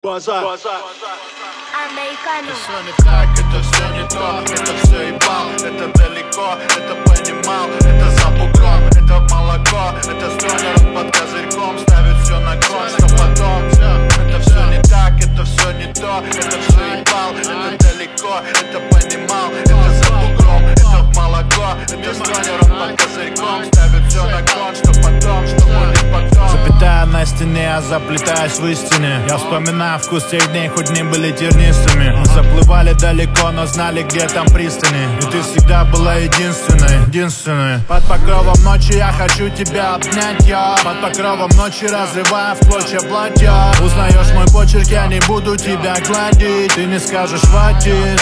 Базар. Американо. Это все не так, это все не то, это все ебал, это далеко, это понимал, это за бугром, это молоко, это с тонером под козырьком, ставит все на кон, что потом. Это все не так, это все не то, это все ебал, это далеко, это понимал, это за бугром, это в молоко, это с тонером под козырьком, ставит все на кон, что потом, что будет потом. Запятая на стене, заплетаясь в истине. Я вспоминаю вкус тех дней, хоть не были тернистыми. Мы заплывали далеко, но знали, где там пристани. И ты всегда была единственной, единственной. Под покровом ночи я хочу тебя обнять, я. Под покровом ночи разрывая в клочья платья. Узнаешь мой почерк, я не буду тебя гладить. Ты не скажешь хватит.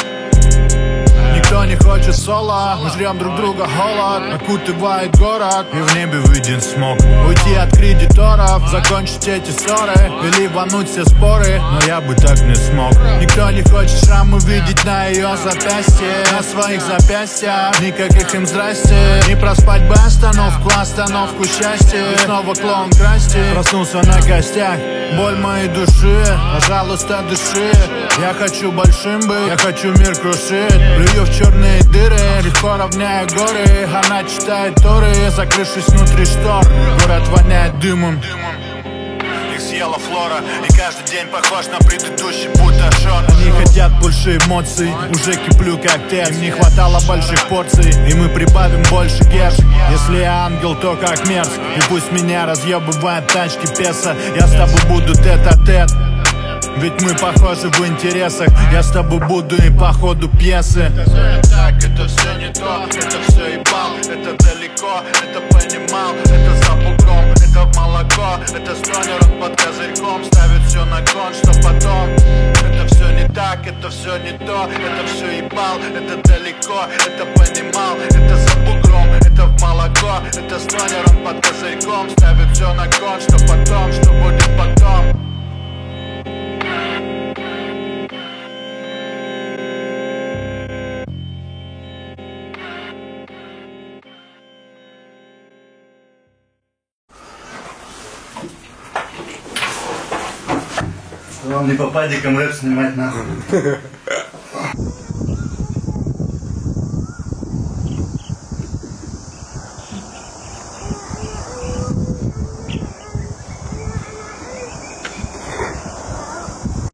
Никто не хочет соло, мы жрем друг друга холод. Окутывает город, и в небе виден смог. Уйти от кредиторов, закончить эти ссоры или рвануть все споры, но я бы так не смог. Никто не хочет шрамы видеть на ее запястье, на своих запястьях. Никаких им здрасте. Не проспать бы остановку счастья. И снова клоун красти. Проснулся на костях, боль моей души. Пожалуйста, дыши. Я хочу большим быть, я хочу мир крушить. Плюю в черные дыры, легко равняя горы. Она читает Торы, закрывшись внутри штор. Город воняет дымом. Их съела флора, и каждый день похож на предыдущий будто шон. Они хотят больше эмоций, уже киплю как тец. Им не хватало больших порций, и мы прибавим больше герш. Если я ангел, то как мерз. И пусть меня разъебывают тачки песо, я с тобой буду тет-а-тет. Ведь мы похожи в интересах. Я с тобой буду и по ходу пьесы. Это все не так, это все не то, это все ебал, это далеко, это понимал, это за бугром, это в молоко, это с тонером под козырьком, ставит все на кон, что потом. Это все не так, это все не то, это все ебал, это далеко, это понимал, это за бугром, это в молоко, это с тонером под козырьком, ставит все на кон, что потом, что будет потом. Вам не по падикам рэп снимать нахуй.